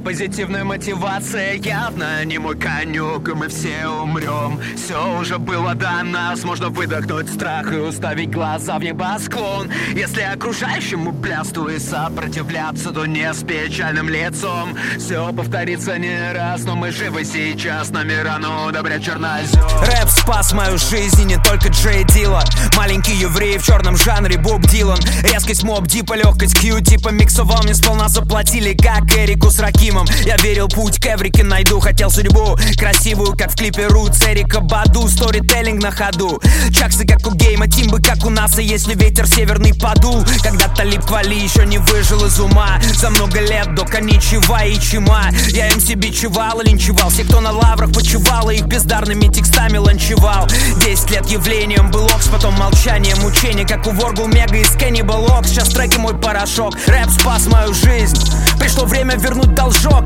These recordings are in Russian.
Позитивная мотивация явно не мой конек, и мы все умрем. Все уже было до нас, можно выдохнуть страх и уставить глаза в небосклон. Если окружающему плясту и сопротивляться, то не с печальным лицом. Все повторится не раз, но мы живы сейчас, нами рано удобрять чернозем. Рэп спас мою жизнь, и не только Джей Дила. Маленький еврей в черном жанре Боб Дилан. Резкость Моб Дипа, легкость Кью типа миксовал, мне сполна заплатили, как Эрику с Ракимом. Я верил, путь к Эврике найду, хотел судьбу красивую, как в клипе Рутс Эрика Баду. Сторителлинг на ходу, чаксы как у Гейма, тимбы как у НАСА, если ветер северный подул. Когда Талиб Квали еще не выжил из ума, за много лет до коничева и чима. Я им себе чевал и линчевал всех, кто на лаврах почивал, и их бездарными текстами ланчевал. 10 лет явлением был Окс, потом молчание, мучение, как у Воргл Мега из Cannibal Ox. Сейчас треки мой порошок, рэп спас мою жизнь, пришло время вернуть должок.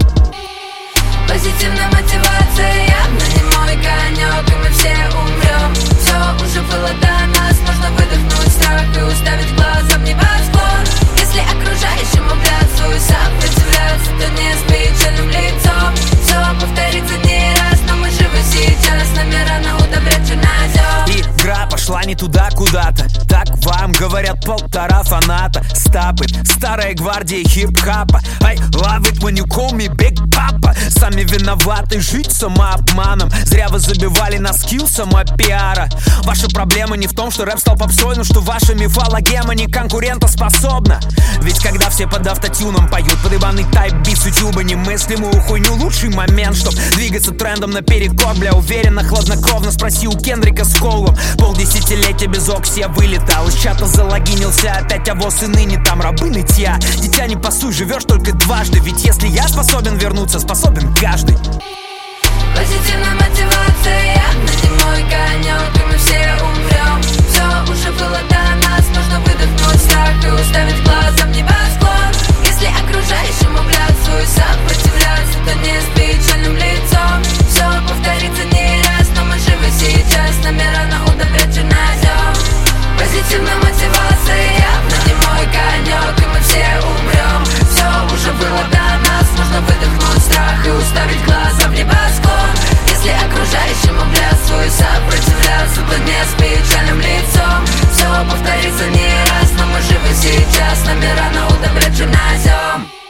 Позитивная мотивация явно не мой конек, и мы все умрем. Все уже было до нас, можно выдохнуть страх и уставить глаза в небосклон. Если окружающему плясу и сопротивляться, то не с печальным лицом. Все повторится не раз, но мы живы сейчас, нами рано удобрять чернозем. Игра пошла не туда куда-то, так вам говорят полтора фаната. Стапы, старая гвардия хип-хапа. I love it when you call me Big Papa. Сами виноваты, жить самообманом. Зря вы забивали на скилл самопиара. Ваша проблема не в том, что рэп стал попсой, но что ваша мифологема не конкурентоспособна. Ведь когда все под автотюном поют под ебаный тайп-бит с ютуба немыслимую хуйню, лучший момент, чтоб двигаться трендом наперекор. Бля, уверенно, хладнокровно спроси у Кендрика с Коулом. Полдесятилетия без Окси я вылетал, из чата залогинился опять, а воз и ныне там рабы нытья. Дитя, не пасуй, живешь только дважды, ведь если я способен вернуться, способен каждый. Позитивная мотивация явно не мой конек, и мы все умрем. Все уже было до нас, можно выдохнуть страх и уставить глаза в небосклон. Если окружающему плясу и сопротивляться, то не с печальным лицом. Все повторится не раз, но мы живы сейчас, нами рано удобрять чернозем. Позитивная мотивация явно не мой конек, и мы все умрем. Все уже было до нас, можно выдохнуть страх и уставить глаза в небосклон. Если окружающему плясу и сопротивляться, то не с печальным лицом. Все повторится не раз, но мы живы сейчас, нами рано удобрять чернозем.